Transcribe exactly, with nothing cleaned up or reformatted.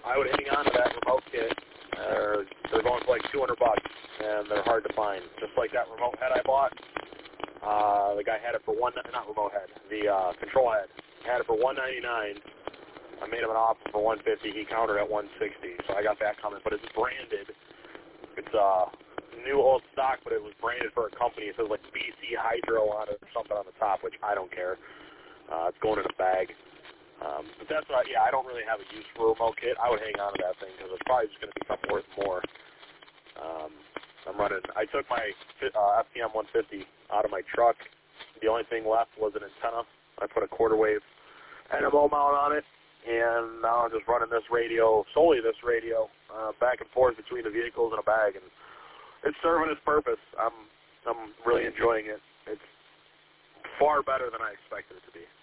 I would hang on to that remote kit. Uh, they're going for like two hundred bucks, and they're hard to find. Just like that remote head I bought. Uh, the guy had it for one, not remote head, the uh, control head. Had it for one ninety-nine. I made him an offer for one fifty. He countered at one sixty, so I got that coming. But it's branded. It's uh, new old stock, but it was branded for a company. It says like B C Hydro on it or something on the top, which I don't care. Uh, it's going in a bag. Um, but that's what, I, yeah, I don't really have a use for a remote kit. I would hang on to that thing because it's probably just going to become worth more. Um, I'm running, I took my uh, F T M one fifty out of my truck. The only thing left was an antenna. I put a quarter wave N M O mount on it, and now I'm just running this radio, solely this radio, uh, back and forth between the vehicles in a bag, and it's serving its purpose. I'm, I'm really enjoying it. It's far better than I expected it to be.